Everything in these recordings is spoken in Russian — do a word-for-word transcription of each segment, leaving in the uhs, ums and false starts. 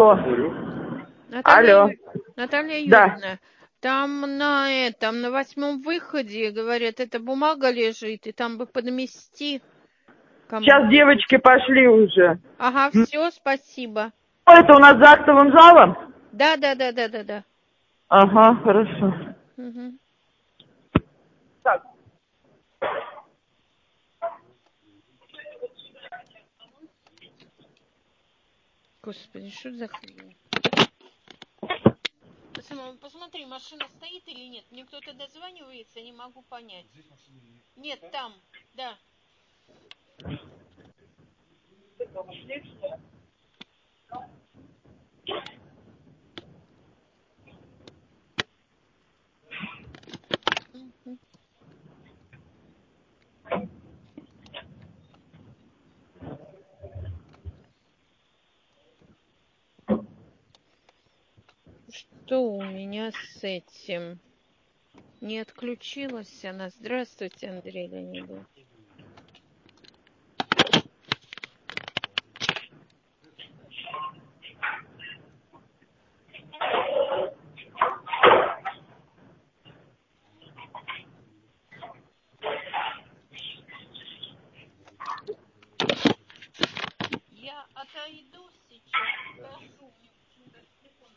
Наталья, Алло. Ю- Наталья Да. Юрьевна, там на этом, на восьмом выходе, говорят, эта бумага лежит, и там бы подмести Сейчас кому-то. девочки пошли уже. Ага, М, все, спасибо. Это у нас за актовым залом? Да, да, да, да, да, да. Ага, хорошо. Мгм. Так. Господи, что за хрень? Посмотри, посмотри, машина стоит или нет? Мне кто-то дозванивается, не могу понять. Нет, там, да. Мгм. Что у меня с этим? Не отключилась она. Здравствуйте, Андрей Леонидович. Я отойду сейчас, скажу. Мне почему-то телефон.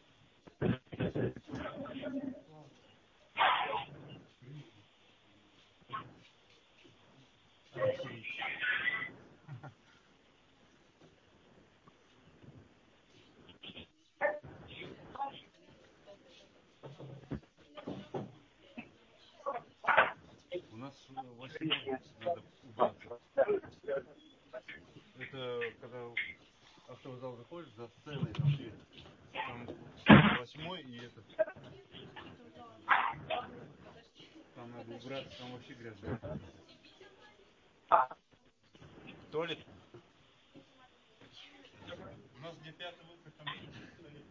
Алексей. У нас восьмой надо убраться. Это когда в автовокзал заходишь, за сценой там дверь. Там восьмой и этот. Там надо убраться, там вообще грязно. Туалет. У нас где пятый выход, там туалет.